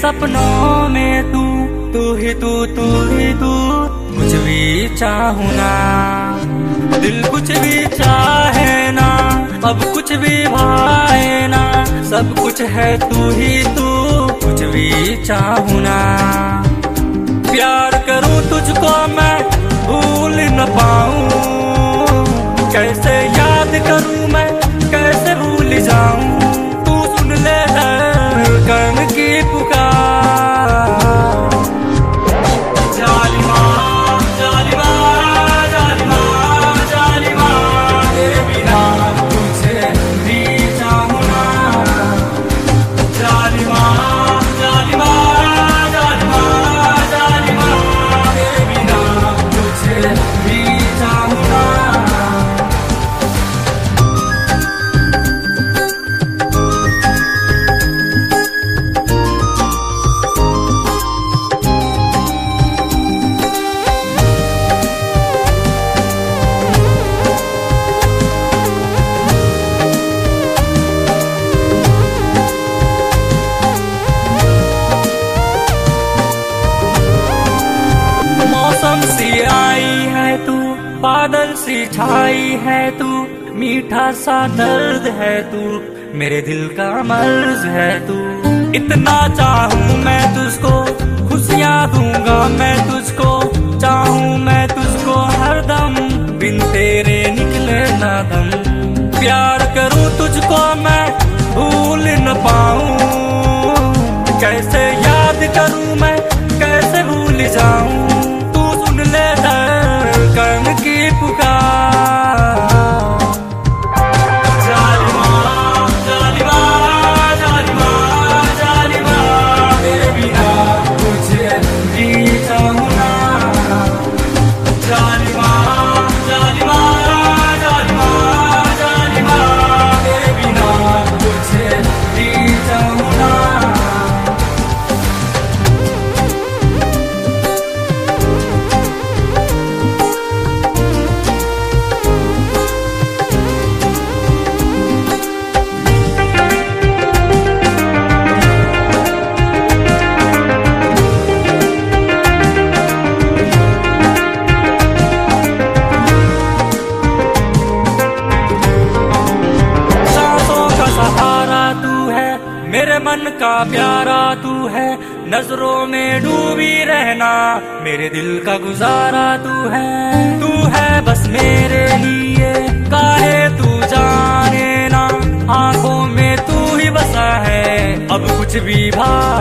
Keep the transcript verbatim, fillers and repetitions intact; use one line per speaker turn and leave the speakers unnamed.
सपनों में तू तू ही तू तू ही तू कुछ भी चाहूँ ना, दिल कुछ भी चाहे ना, अब कुछ भी भाए ना, सब कुछ है तू ही तू कुछ भी चाहूँ ना। प्यार करूँ तुझको मैं भूल न पाऊँ, कैसे याद करूँ मैं कैसे भूल जाऊँ, तू सुन ले धड़कन की पुकार। जालिमा जालिमा जालिमा जालिमा तेरे बिना तुझे भी चाहूँ ना। जालिमा जालिमा जालिमा जालिमा तेरे बिना तुझे भी चाहूँ ना। मौसम सी आई है तू, बादल सी छाई है तू, मीठा सा दर्द है तू, मेरे दिल का मर्ज है तू। इतना चाहूँ मैं तुझको, खुशियाँ दूंगा मैं तुझको, चाहूँ मैं तुझको हरदम, बिन तेरे निकले ना दम। प्यार करूँ तुझको मैं भूल न पाऊँ, कैसे याद करूँ मैं कैसे भूल जाऊँ, ले धड़कन की पुकार। जालिमा जालिमा जालिमा जालिमा तेरे बिना तुझे भी चाहूँ ना। जालिमा जालिमा जालिमा जालिमा तेरे बिना तुझे भी चाहूँ ना। मेरे मन का प्यारा तू है, नजरों में डूबी रहना, मेरे दिल का गुजारा तू है। तू है बस मेरे लिए, काहे तू जाने ना, आंखों में तू ही बसा है, अब कुछ भी भाए